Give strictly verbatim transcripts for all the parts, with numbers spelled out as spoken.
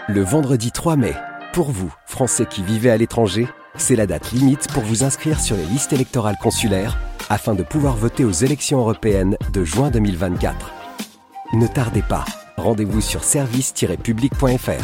Le vendredi trois mai, pour vous, Français qui vivez à l'étranger, c'est la date limite pour vous inscrire sur les listes électorales consulaires afin de pouvoir voter aux élections européennes de juin deux mille vingt-quatre. Ne tardez pas, rendez-vous sur service tiret public point f r.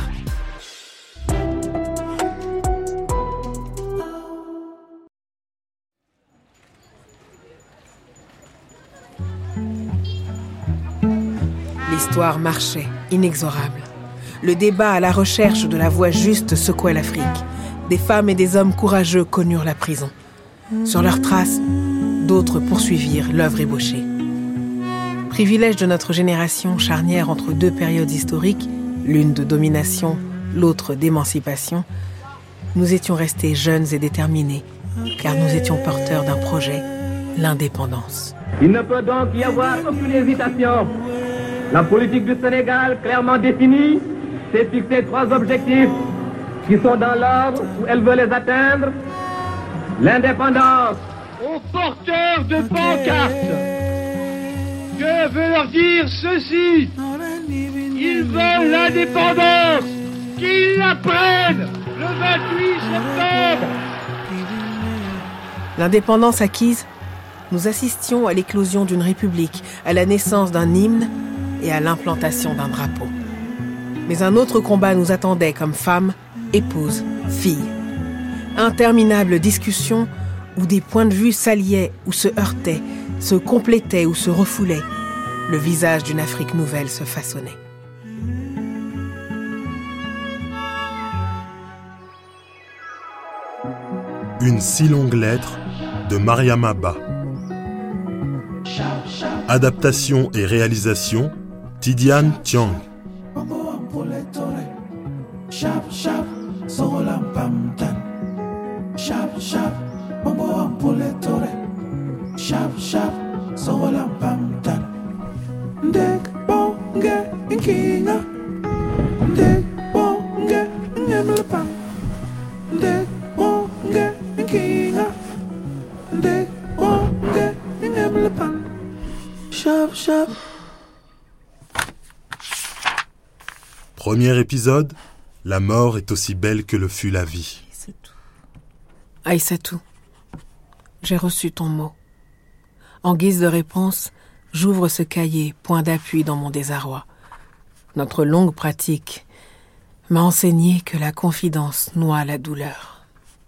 L'histoire marchait, inexorable. Le débat à la recherche de la voie juste secouait l'Afrique. Des femmes et des hommes courageux connurent la prison. Sur leurs traces, d'autres poursuivirent l'œuvre ébauchée. Privilège de notre génération, charnière entre deux périodes historiques, l'une de domination, l'autre d'émancipation, nous étions restés jeunes et déterminés, car nous étions porteurs d'un projet, l'indépendance. Il ne peut donc y avoir aucune hésitation. La politique du Sénégal, clairement définie, s'est fixé trois objectifs qui sont dans l'ordre où elle veut les atteindre. L'indépendance. Aux porteurs de pancartes, je veux leur dire ceci. Ils veulent l'indépendance. Qu'ils la prennent le vingt-huit septembre. L'indépendance acquise, nous assistions à l'éclosion d'une république, à la naissance d'un hymne et à l'implantation d'un drapeau. Mais un autre combat nous attendait comme femmes, épouses, filles. Interminables discussions où des points de vue s'alliaient ou se heurtaient, se complétaient ou se refoulaient. Le visage d'une Afrique nouvelle se façonnait. Une si longue lettre de Mariama Ba. Adaptation et réalisation, Tidiane Tiang. Premier épisode, la mort est aussi belle que le fut la vie. Aïssatou, j'ai reçu ton mot. En guise de réponse, j'ouvre ce cahier, point d'appui dans mon désarroi. Notre longue pratique m'a enseigné que la confidence noie la douleur.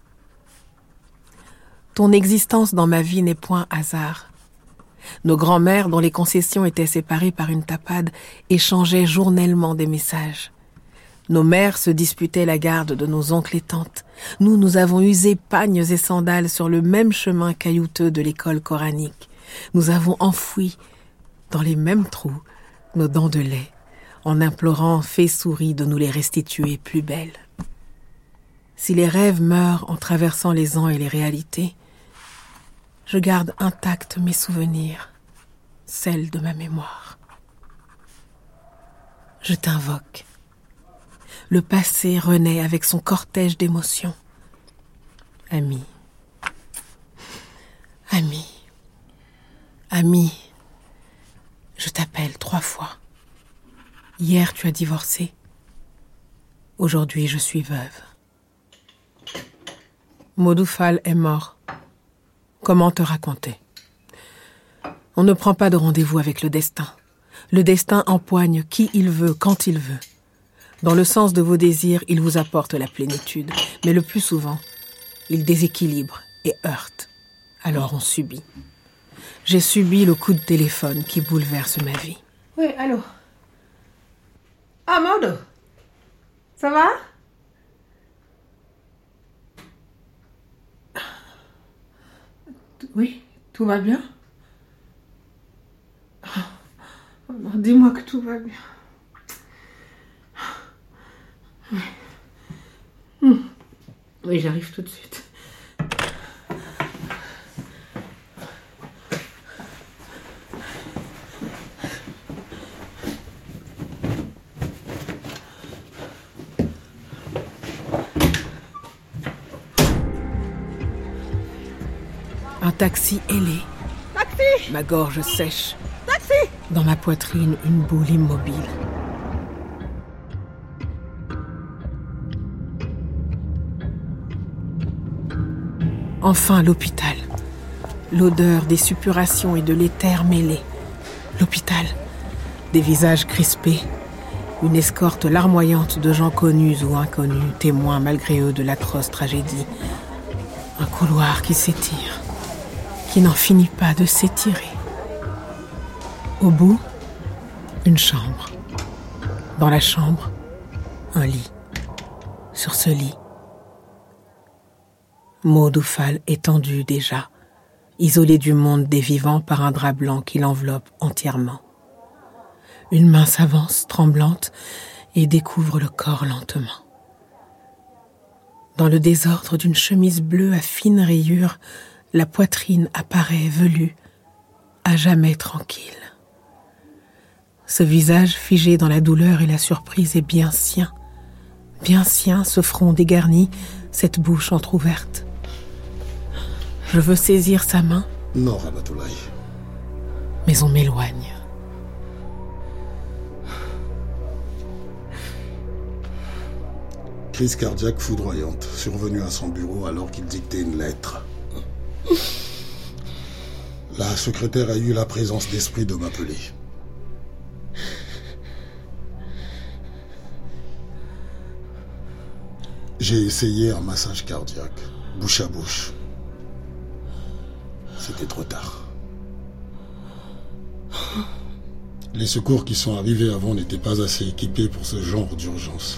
Ton existence dans ma vie n'est point hasard. Nos grands-mères, dont les concessions étaient séparées par une tapade, échangeaient journellement des messages. Nos mères se disputaient la garde de nos oncles et tantes. Nous, nous avons usé pagnes et sandales sur le même chemin caillouteux de l'école coranique. Nous avons enfoui, dans les mêmes trous, nos dents de lait, en implorant fées souris de nous les restituer plus belles. Si les rêves meurent en traversant les ans et les réalités, je garde intacts mes souvenirs, celles de ma mémoire. Je t'invoque. Le passé renaît avec son cortège d'émotions. Ami. Ami. Ami. Je t'appelle trois fois. Hier, tu as divorcé. Aujourd'hui, je suis veuve. Modou Fall est mort. Comment te raconter ? On ne prend pas de rendez-vous avec le destin. Le destin empoigne qui il veut, quand il veut. Dans le sens de vos désirs, il vous apporte la plénitude. Mais le plus souvent, il déséquilibre et heurte. Alors on subit. J'ai subi le coup de téléphone qui bouleverse ma vie. Oui, allô ? Ah, Maodo ? Ça va ? Oui, tout va bien ? Dis-moi que tout va bien. Oui, oui, j'arrive tout de suite. Un taxi ailé. Taxi ! Ma gorge sèche. Taxi ! Dans ma poitrine, une boule immobile. Enfin, l'hôpital. L'odeur des suppurations et de l'éther mêlés. L'hôpital. Des visages crispés. Une escorte larmoyante de gens connus ou inconnus, témoins malgré eux de l'atroce tragédie. Un couloir qui s'étire, qui n'en finit pas de s'étirer. Au bout, une chambre. Dans la chambre, un lit. Sur ce lit, Maud Oufal étendu déjà, isolé du monde des vivants par un drap blanc qui l'enveloppe entièrement. Une main s'avance, tremblante, et découvre le corps lentement. Dans le désordre d'une chemise bleue à fines rayures, la poitrine apparaît velue, à jamais tranquille. Ce visage figé dans la douleur et la surprise est bien sien. Bien sien, ce front dégarni, cette bouche entr'ouverte. Je veux saisir sa main. Non, Ramatoulaye. Mais on m'éloigne. Crise cardiaque foudroyante, survenue à son bureau alors qu'il dictait une lettre. La secrétaire a eu la présence d'esprit de m'appeler. J'ai essayé un massage cardiaque, bouche à bouche. C'était trop tard. Les secours qui sont arrivés avant n'étaient pas assez équipés pour ce genre d'urgence.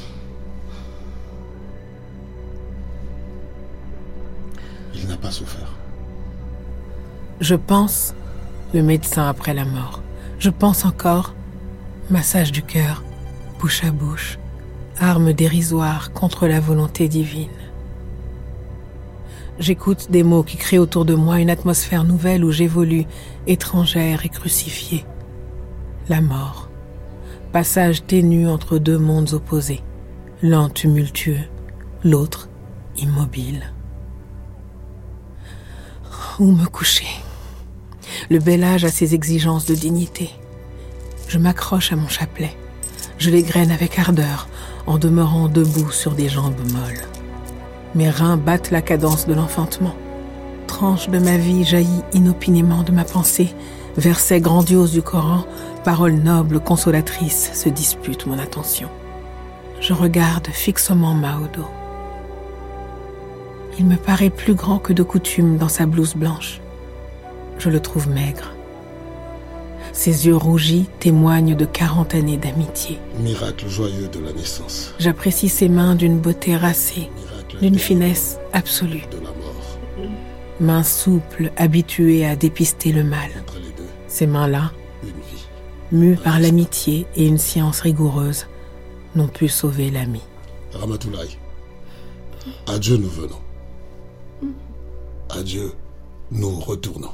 Il n'a pas souffert. Je pense le médecin après la mort. Je pense encore massage du cœur, bouche à bouche, arme dérisoire contre la volonté divine. J'écoute des mots qui créent autour de moi une atmosphère nouvelle où j'évolue, étrangère et crucifiée. La mort, passage ténu entre deux mondes opposés, l'un tumultueux, l'autre immobile. Où me coucher? Le bel âge a ses exigences de dignité. Je m'accroche à mon chapelet. Je l'égrène avec ardeur, en demeurant debout sur des jambes molles. Mes reins battent la cadence de l'enfantement. Tranche de ma vie jaillit inopinément de ma pensée. Verset grandiose du Coran, paroles nobles, consolatrices se disputent mon attention. Je regarde fixement Maodo. Il me paraît plus grand que de coutume dans sa blouse blanche. Je le trouve maigre. Ses yeux rougis témoignent de quarante années d'amitié. Miracle joyeux de la naissance. J'apprécie ses mains d'une beauté racée, d'une finesse absolue. De la mort. Mains souples, habituées à dépister le mal. Entre les deux, Ces mains-là, une vie. mues par l'amitié et une science rigoureuse, n'ont pu sauver l'ami. Ramatoulaye, adieu nous venons. Adieu, nous retournons.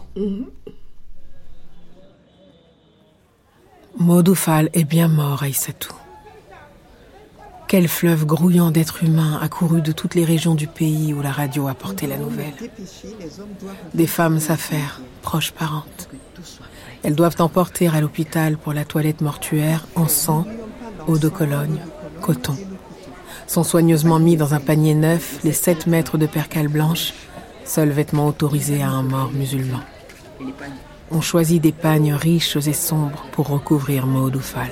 Maud Oufal est bien mort, Aïssatou. Quel fleuve grouillant d'êtres humains accourus de toutes les régions du pays où la radio a porté la nouvelle. Des femmes s'affairent, proches parentes. Elles doivent emporter à l'hôpital pour la toilette mortuaire encens, eau de Cologne, coton. Sont soigneusement mis dans un panier neuf les sept mètres de percale blanche, seul vêtement autorisé à un mort musulman. On choisit des pagnes riches et sombres pour recouvrir Maud Oufal.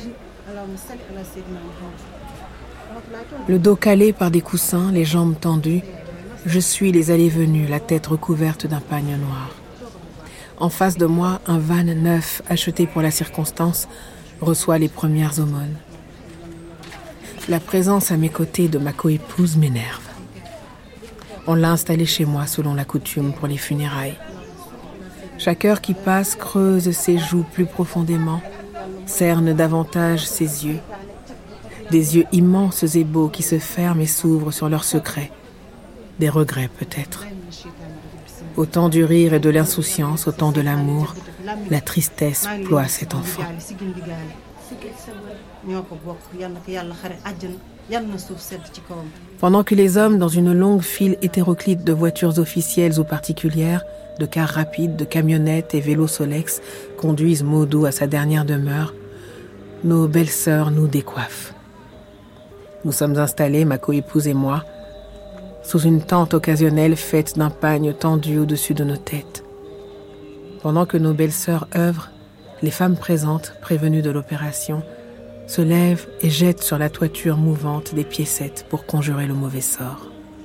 Le dos calé par des coussins, les jambes tendues, je suis les allées-venues, la tête recouverte d'un pagne noir. En face de moi, un van neuf, acheté pour la circonstance, reçoit les premières aumônes. La présence à mes côtés de ma coépouse m'énerve. On l'a installée chez moi selon la coutume pour les funérailles. Chaque heure qui passe creuse ses joues plus profondément, cerne davantage ses yeux. Des yeux immenses et beaux qui se ferment et s'ouvrent sur leurs secrets. Des regrets peut-être. Au temps du rire et de l'insouciance, au temps de l'amour, la tristesse ploie cet enfant. Pendant que les hommes, dans une longue file hétéroclite de voitures officielles ou particulières, de cars rapides, de camionnettes et vélos Solex, conduisent Maodo à sa dernière demeure, nos belles-sœurs nous décoiffent. Nous sommes installés, ma coépouse et moi, sous une tente occasionnelle faite d'un pagne tendu au-dessus de nos têtes. Pendant que nos belles-sœurs œuvrent, les femmes présentes, prévenues de l'opération, se lèvent et jettent sur la toiture mouvante des piécettes pour conjurer le mauvais sort.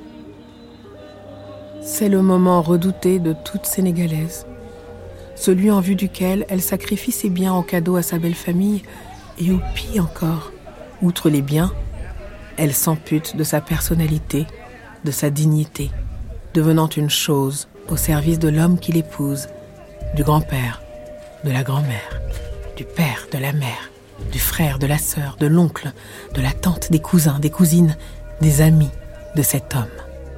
C'est le moment redouté de toute Sénégalaise, celui en vue duquel elle sacrifie ses biens en cadeau à sa belle famille, et au pire encore, outre les biens, elle s'ampute de sa personnalité, de sa dignité, devenant une chose au service de l'homme qui l'épouse, du grand-père, de la grand-mère, du père, de la mère, du frère, de la sœur, de l'oncle, de la tante, des cousins, des cousines, des amis de cet homme.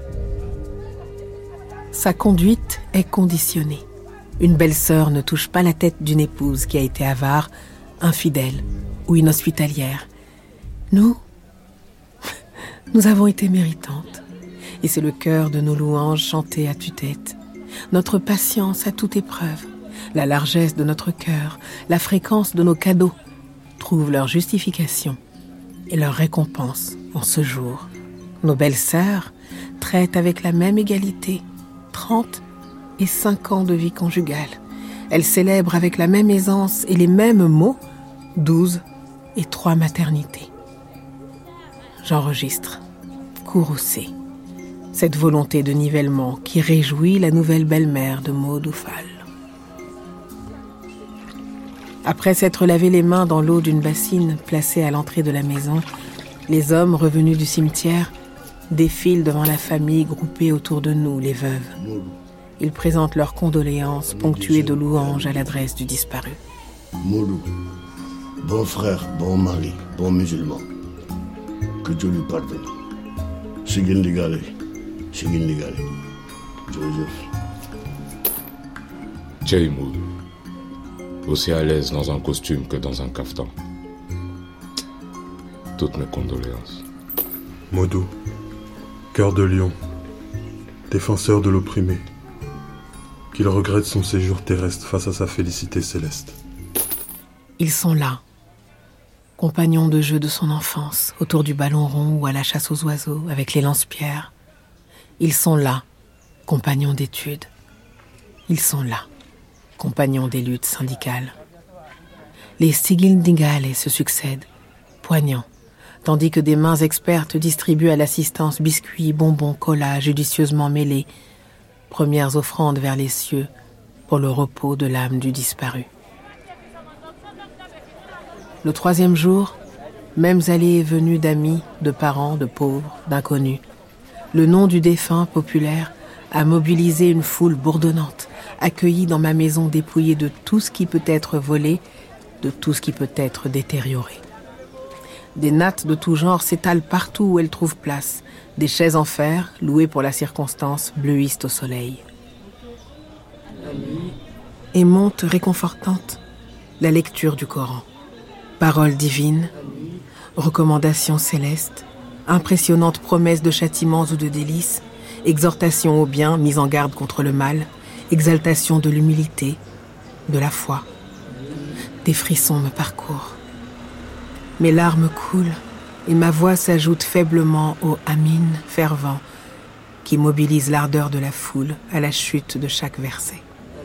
Sa conduite est conditionnée. Une belle-sœur ne touche pas la tête d'une épouse qui a été avare, infidèle ou inhospitalière. Nous, nous avons été méritantes. Et c'est le cœur de nos louanges chantées à tue-tête. Notre patience à toute épreuve, la largesse de notre cœur, la fréquence de nos cadeaux trouvent leur justification et leur récompense en ce jour. Nos belles-sœurs traitent avec la même égalité trente et cinq ans de vie conjugale. Elles célèbrent avec la même aisance et les mêmes mots douze et trois maternités. J'enregistre, courroucée, cette volonté de nivellement qui réjouit la nouvelle belle-mère de Maud Oufal. Après s'être lavé les mains dans l'eau d'une bassine placée à l'entrée de la maison, les hommes revenus du cimetière défilent devant la famille groupée autour de nous, les veuves. Ils présentent leurs condoléances ponctuées de louanges à l'adresse du disparu. Modou, bon frère, bon mari, bon musulman, que Dieu lui pardonne. Sigin Ligale, Sigin Ligale. Joseph. Jay Modou, aussi à l'aise dans un costume que dans un caftan. Toutes mes condoléances. Modou, cœur de lion, défenseur de l'opprimé, qu'il regrette son séjour terrestre face à sa félicité céleste. Ils sont là, compagnons de jeu de son enfance, autour du ballon rond ou à la chasse aux oiseaux, avec les lance-pierres. Ils sont là, compagnons d'études. Ils sont là, compagnons des luttes syndicales. Les Sigildingale se succèdent, poignants, tandis que des mains expertes distribuent à l'assistance biscuits, bonbons, colas judicieusement mêlés, premières offrandes vers les cieux pour le repos de l'âme du disparu. Le troisième jour, mêmes allées et venues d'amis, de parents, de pauvres, d'inconnus. Le nom du défunt populaire a mobilisé une foule bourdonnante, accueillie dans ma maison dépouillée de tout ce qui peut être volé, de tout ce qui peut être détérioré. Des nattes de tout genre s'étalent partout où elles trouvent place. Des chaises en fer, louées pour la circonstance, bleuissent au soleil. Et monte réconfortante la lecture du Coran. Paroles divines, recommandations célestes, impressionnantes promesses de châtiments ou de délices, exhortation au bien, mise en garde contre le mal, exaltation de l'humilité, de la foi. Des frissons me parcourent. Mes larmes coulent et ma voix s'ajoute faiblement au « Amin » fervent qui mobilise l'ardeur de la foule à la chute de chaque verset.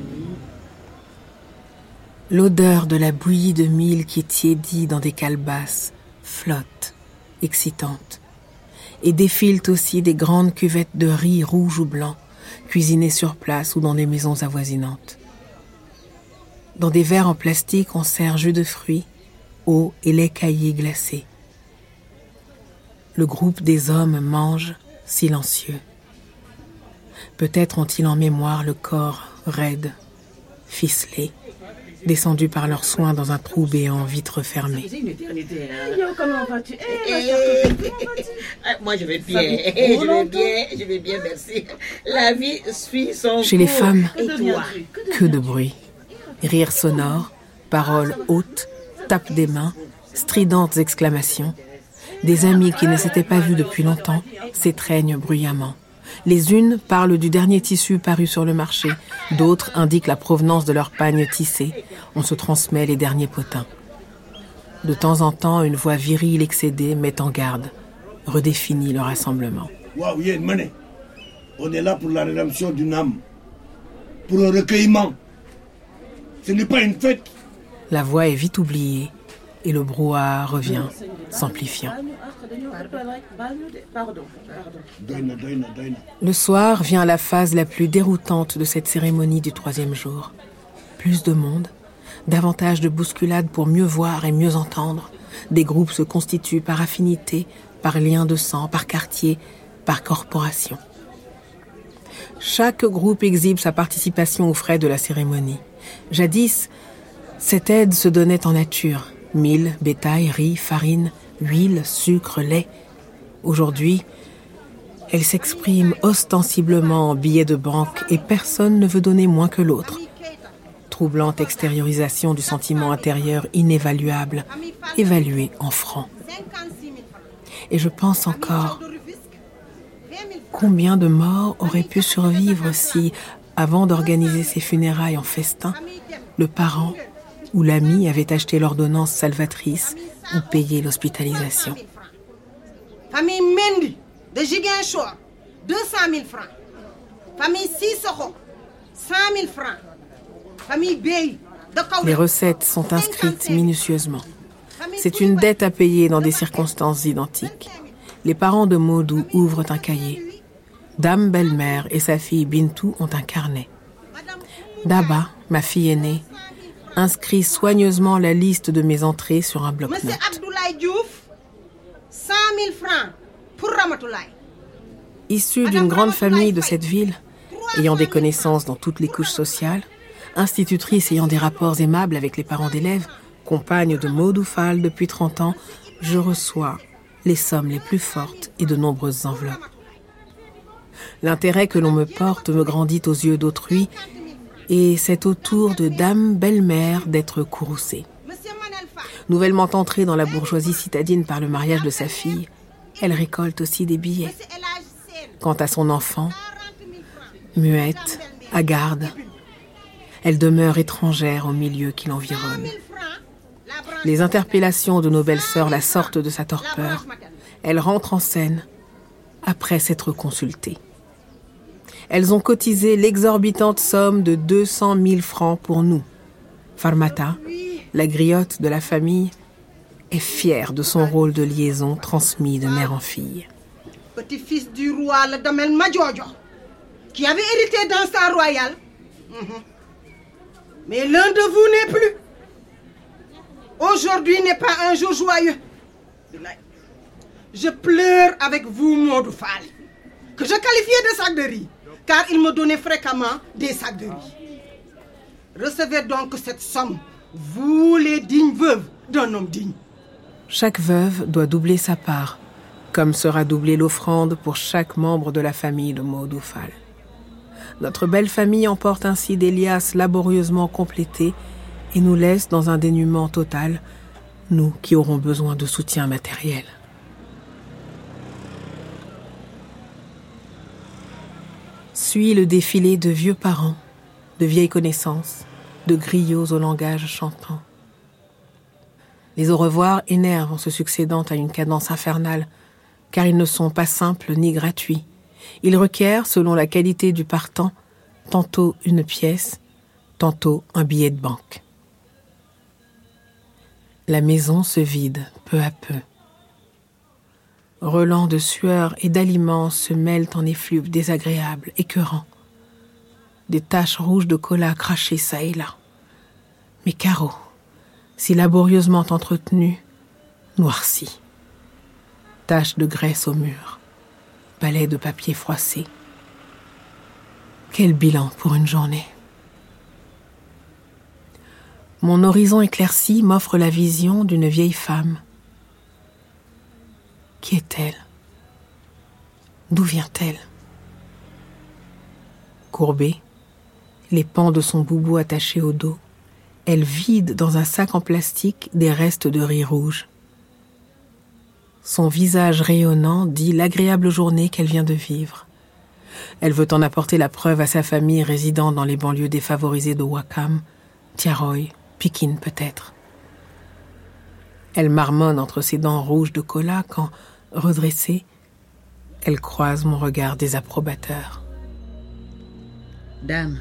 L'odeur de la bouillie de mil qui tiédit dans des calebasses flotte, excitante, et défilent aussi des grandes cuvettes de riz rouge ou blanc, cuisinées sur place ou dans des maisons avoisinantes. Dans des verres en plastique, on sert jus de fruits, eau et lait caillé glacé. Le groupe des hommes mange, silencieux. Peut-être ont-ils en mémoire le corps raide, ficelé, descendu par leurs soins dans un trou béant vitre fermée. Yo, comment vas-tu? Moi, je vais bien. Je vais bien, je vais bien, merci. La vie suit son cours. Chez les femmes, que de bruit. Rires sonores, paroles hautes, tapes des mains, stridentes exclamations. Des amies qui ne s'étaient pas vues depuis longtemps s'étreignent bruyamment. Les unes parlent du dernier tissu paru sur le marché, d'autres indiquent la provenance de leur pagne tissé. On se transmet les derniers potins. De temps en temps, une voix virile excédée met en garde, redéfinit le rassemblement. On est là pour la rédemption d'une âme, pour le recueillement. Ce n'est pas une fête. La voix est vite oubliée et le brouhaha revient, s'amplifiant. Le soir vient la phase la plus déroutante de cette cérémonie du troisième jour. Plus de monde, davantage de bousculades pour mieux voir et mieux entendre. Des groupes se constituent par affinité, par lien de sang, par quartier, par corporation. Chaque groupe exhibe sa participation aux frais de la cérémonie. Jadis, cette aide se donnait en nature. Mil, bétail, riz, farine, huile, sucre, lait. Aujourd'hui, elle s'exprime ostensiblement en billets de banque et personne ne veut donner moins que l'autre. Troublante extériorisation du sentiment intérieur inévaluable, évalué en francs. Et je pense encore, combien de morts auraient pu survivre si, avant d'organiser ses funérailles en festin, le parent ou l'ami avait acheté l'ordonnance salvatrice ou payé l'hospitalisation. Famille Mendy de Ziguinchor, deux cent mille francs. Famille Sissoko, cent mille francs. Famille Bey de Kaolack. Les recettes sont inscrites minutieusement. C'est une dette à payer dans des circonstances identiques. Les parents de Modou ouvrent un cahier. Dame belle-mère et sa fille Bintou ont un carnet. Daba, ma fille aînée, inscrit soigneusement la liste de mes entrées sur un bloc-notes. Monsieur Abdoulaye Diouf, cent mille francs pour Ramatoulaye. Issue d'une grande famille de cette ville, ayant des connaissances dans toutes les couches sociales, institutrice ayant des rapports aimables avec les parents d'élèves, compagne de Modou Fall depuis trente ans, je reçois les sommes les plus fortes et de nombreuses enveloppes. L'intérêt que l'on me porte me grandit aux yeux d'autrui, et c'est au tour de dame belle-mère d'être courroucée. Nouvellement entrée dans la bourgeoisie citadine par le mariage de sa fille, elle récolte aussi des billets. Quant à son enfant, muette, hagarde, elle demeure étrangère au milieu qui l'environne. Les interpellations de nos belles-sœurs la sortent de sa torpeur. Elle rentre en scène après s'être consultée. Elles ont cotisé l'exorbitante somme de deux cent mille francs pour nous. Farmata, la griotte de la famille, est fière de son rôle de liaison transmis de mère en fille. Petit-fils du roi, le Damel Madjojo, qui avait hérité d'un sang royal. Mais l'un de vous n'est plus. Aujourd'hui n'est pas un jour joyeux. Je pleure avec vous, Modou Fall, que je qualifiais de sac de riz, car il me donnait fréquemment des sacs de riz. Recevez donc cette somme, vous les dignes veuves d'un homme digne. Chaque veuve doit doubler sa part, comme sera doublée l'offrande pour chaque membre de la famille de Modou Fall. Notre belle famille emporte ainsi des liasses laborieusement complétées et nous laisse dans un dénuement total, nous qui aurons besoin de soutien matériel. Suit le défilé de vieux parents, de vieilles connaissances, de griots au langage chantant. Les au revoir énervent en se succédant à une cadence infernale, car ils ne sont pas simples ni gratuits. Ils requièrent, selon la qualité du partant, tantôt une pièce, tantôt un billet de banque. La maison se vide peu à peu. Relents de sueur et d'aliments se mêlent en effluves désagréables, écœurants. Des taches rouges de cola crachées çà et là. Mes carreaux, si laborieusement entretenus, noircis. Taches de graisse au mur, balais de papier froissé. Quel bilan pour une journée. Mon horizon éclairci m'offre la vision d'une vieille femme. Qui est-elle? D'où vient-elle? Courbée, les pans de son boubou attachés au dos, elle vide dans un sac en plastique des restes de riz rouge. Son visage rayonnant dit l'agréable journée qu'elle vient de vivre. Elle veut en apporter la preuve à sa famille résidant dans les banlieues défavorisées de Ouakam, Tiaroy, Pikine peut-être. Elle marmonne entre ses dents rouges de cola quand, redressée, elle croise mon regard désapprobateur. Dame,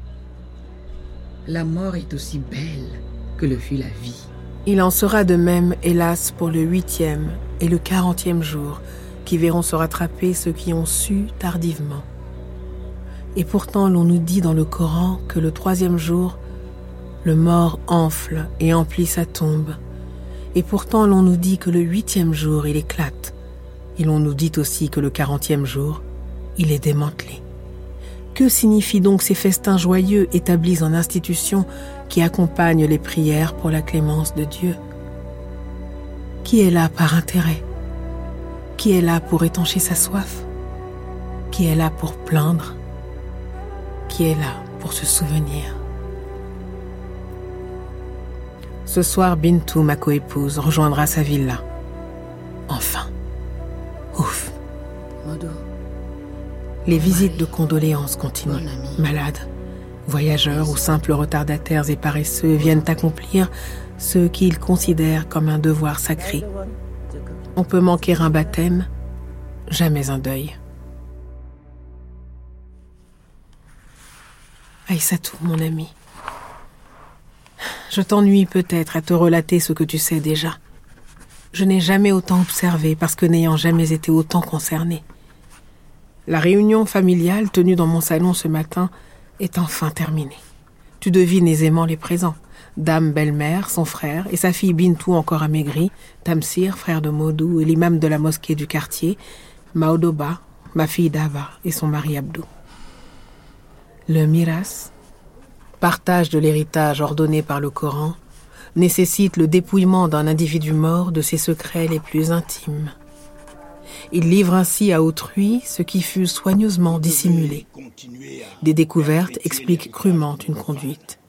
la mort est aussi belle que le fut la vie. Il en sera de même, hélas, pour le huitième et le quarantième jour, qui verront se rattraper ceux qui ont su tardivement. Et pourtant, l'on nous dit dans le Coran que le troisième jour, le mort enfle et emplit sa tombe. Et pourtant, l'on nous dit que le huitième jour, il éclate. Et l'on nous dit aussi que le quarantième jour, il est démantelé. Que signifient donc ces festins joyeux établis en institution qui accompagnent les prières pour la clémence de Dieu? Qui est là par intérêt? Qui est là pour étancher sa soif? Qui est là pour plaindre? Qui est là pour se souvenir? Ce soir, Bintou, ma coépouse, rejoindra sa villa. Enfin. Ouf. Modou. Les visites de condoléances continuent. Malades, voyageurs ou simples retardataires et paresseux viennent accomplir ce qu'ils considèrent comme un devoir sacré. On peut manquer un baptême, jamais un deuil. Aïssatou, mon ami, je t'ennuie peut-être à te relater ce que tu sais déjà. Je n'ai jamais autant observé parce que n'ayant jamais été autant concerné. La réunion familiale tenue dans mon salon ce matin est enfin terminée. Tu devines aisément les présents. Dame belle-mère, son frère et sa fille Bintou encore amaigrie, Tamsir, frère de Modou et l'imam de la mosquée du quartier, Maodoba, ma fille Dava et son mari Abdou. Le miras, partage de l'héritage ordonné par le Coran, nécessite le dépouillement d'un individu mort de ses secrets les plus intimes. Il livre ainsi à autrui ce qui fut soigneusement dissimulé. Des découvertes expliquent crûment une conduite.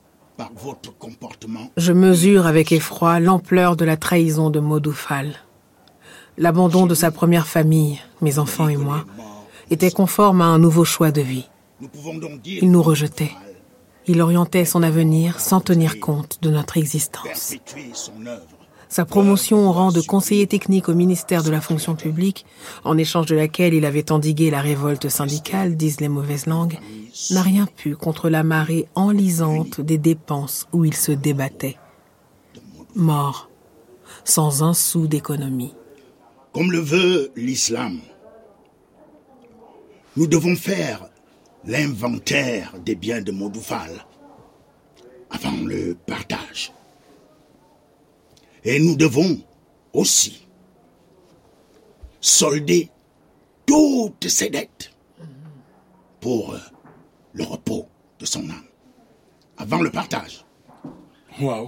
Je mesure avec effroi l'ampleur de la trahison de Modou Fall. L'abandon de sa première famille, mes enfants et moi, était conforme à un nouveau choix de vie. Il nous rejetait. Il orientait son avenir sans tenir compte de notre existence. Sa promotion au rang de conseiller technique au ministère de la fonction publique, en échange de laquelle il avait endigué la révolte syndicale, disent les mauvaises langues, n'a rien pu contre la marée enlisante des dépenses où il se débattait. Mort, sans un sou d'économie. Comme le veut l'islam, nous devons faire l'inventaire des biens de Modou Fall avant le partage. Et nous devons aussi solder toutes ses dettes pour le repos de son âme avant le partage. Wow.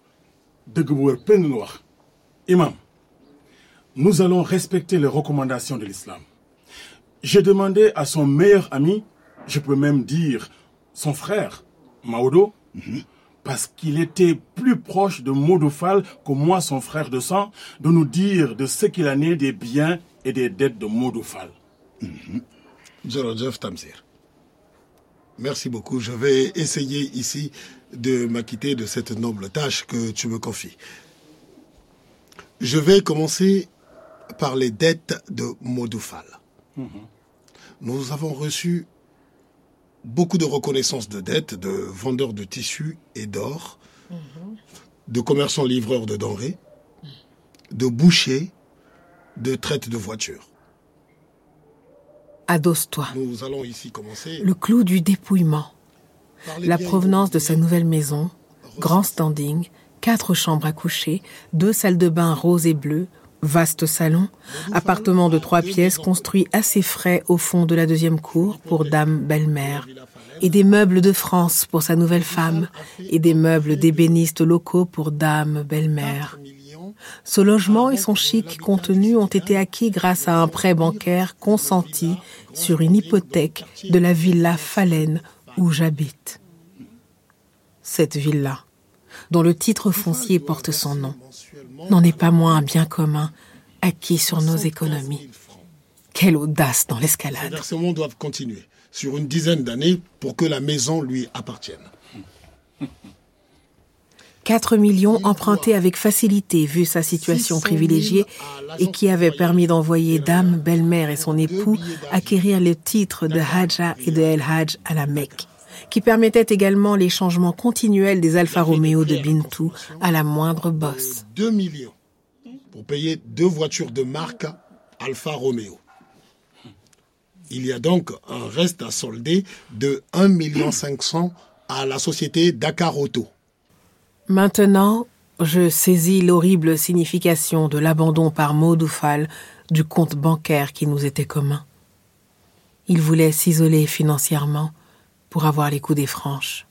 Imam, nous allons respecter les recommandations de l'islam. J'ai demandé à son meilleur ami, je peux même dire son frère, Maodo, mm-hmm. parce qu'il était plus proche de Modou Fall que moi, son frère de sang, de nous dire de ce qu'il en est des biens et des dettes de Modou Fall. Mm-hmm. Jérôme Tamsir, merci beaucoup. Je vais essayer ici de m'acquitter de cette noble tâche que tu me confies. Je vais commencer par les dettes de Modou Fall. Mm-hmm. Nous avons reçu beaucoup de reconnaissances de dettes de vendeurs de tissus et d'or, mmh. de commerçants livreurs de denrées, de bouchers, de traite de voitures. Adosse-toi. Nous allons ici commencer. Le clou du dépouillement. La provenance de sa nouvelle maison, grand standing, quatre chambres à coucher, deux salles de bain roses et bleues, vaste salon, appartement de trois pièces construit assez frais au fond de la deuxième cour pour dame belle-mère, et des meubles de France pour sa nouvelle femme, et des meubles d'ébénistes locaux pour dame belle-mère. Ce logement et son chic contenu ont été acquis grâce à un prêt bancaire consenti sur une hypothèque de la villa Fallen où j'habite. Cette villa, dont le titre foncier porte son nom, n'en est pas moins un bien commun acquis sur nos économies. Quelle audace dans l'escalade. Ces versements doivent continuer sur une dizaine d'années pour que la maison lui appartienne. quatre millions empruntés avec facilité vu sa situation privilégiée et qui avait permis d'envoyer Dame, belle-mère et son époux acquérir le titre de Hadja et de El Hadj à la Mecque, qui permettait également les changements continuels des Alfa Romeo de Bintou à la moindre bosse. deux millions pour payer deux voitures de marque Alfa Romeo. Il y a donc un reste à solder de un million cinq cents mille à la société Dakar Auto. Maintenant, je saisis l'horrible signification de l'abandon par Modou Fall du compte bancaire qui nous était commun. Il voulait s'isoler financièrement pour avoir les coudées franches.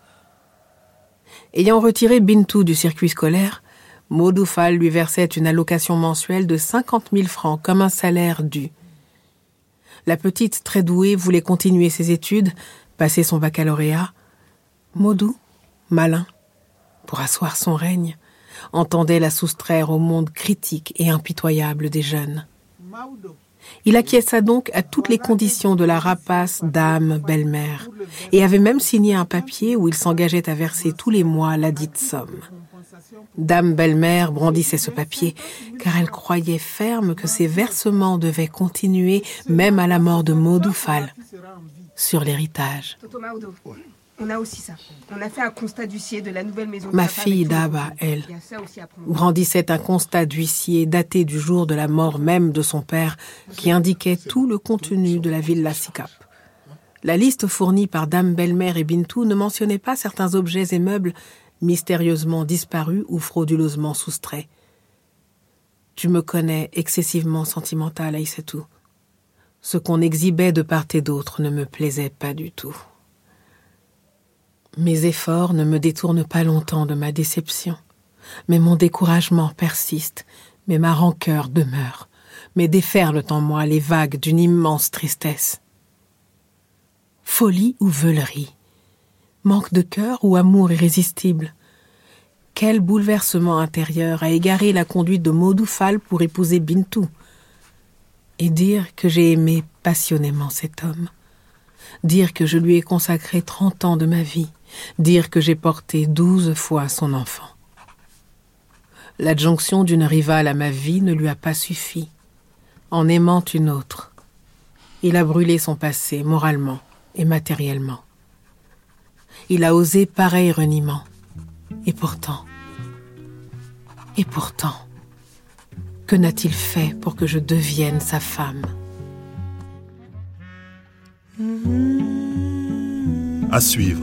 Ayant retiré Bintou du circuit scolaire, Modou Fall lui versait une allocation mensuelle de cinquante mille francs comme un salaire dû. La petite, très douée, voulait continuer ses études, passer son baccalauréat. Modou, malin, pour asseoir son règne, entendait la soustraire au monde critique et impitoyable des jeunes. Il acquiesça donc à toutes les conditions de la rapace dame belle-mère et avait même signé un papier où il s'engageait à verser tous les mois ladite somme. Dame belle-mère brandissait ce papier car elle croyait ferme que ces versements devaient continuer même à la mort de Modou Fall sur l'héritage. On a aussi ça. On a fait un constat d'huissier de la nouvelle maison. Ma fille Daba, elle, brandissait un constat d'huissier daté du jour de la mort même de son père qui indiquait tout le contenu de la villa Sikap. La liste fournie par Dame Belle-Mère et Bintou ne mentionnait pas certains objets et meubles mystérieusement disparus ou frauduleusement soustraits. Tu me connais excessivement sentimentale, Aïssatou. Ce qu'on exhibait de part et d'autre ne me plaisait pas du tout. Mes efforts ne me détournent pas longtemps de ma déception, mais mon découragement persiste, mais ma rancœur demeure, mais déferlent en moi les vagues d'une immense tristesse. Folie ou veulerie? Manque de cœur ou amour irrésistible? Quel bouleversement intérieur a égaré la conduite de Modou Fall pour épouser Bintou? Et dire que j'ai aimé passionnément cet homme. Dire que je lui ai consacré trente ans de ma vie. Dire que j'ai porté douze fois son enfant. L'adjonction d'une rivale à ma vie ne lui a pas suffi. En aimant une autre, il a brûlé son passé moralement et matériellement. Il a osé pareil reniement. Et pourtant, et pourtant, que n'a-t-il fait pour que je devienne sa femme? À suivre.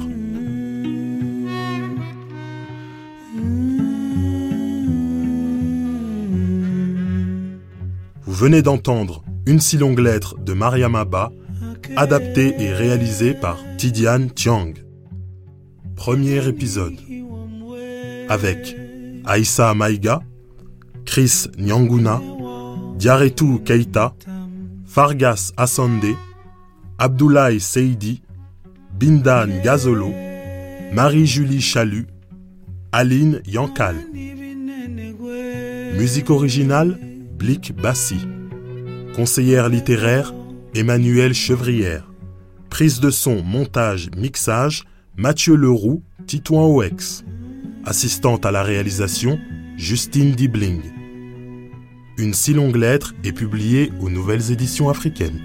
Vous venez d'entendre Une si longue lettre de Mariam Abba, adaptée et réalisée par Tidiane Thiang. Premier épisode. Avec Aïssa Maïga, Chris Nyanguna, Diaretou Keita, Fargas Assandé, Abdoulaye Seidi, Bindan Gazolo, Marie-Julie Chalut, Aline Yankal. Musique originale, Blick Bassi. Conseillère littéraire, Emmanuel Chevrière. Prise de son, montage, mixage, Mathieu Leroux, Titouan Oex. Assistante à la réalisation, Justine Dibling. Une si longue lettre est publiée aux Nouvelles Éditions africaines.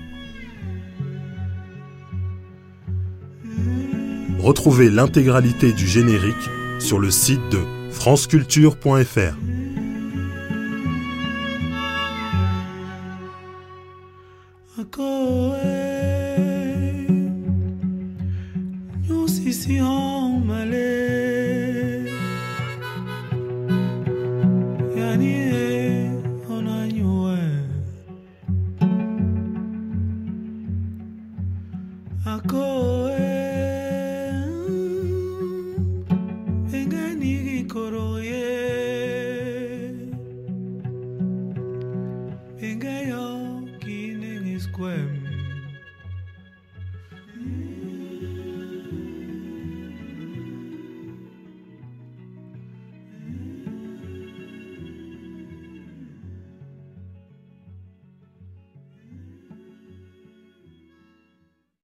Retrouvez l'intégralité du générique sur le site de franceculture point f r. Koroye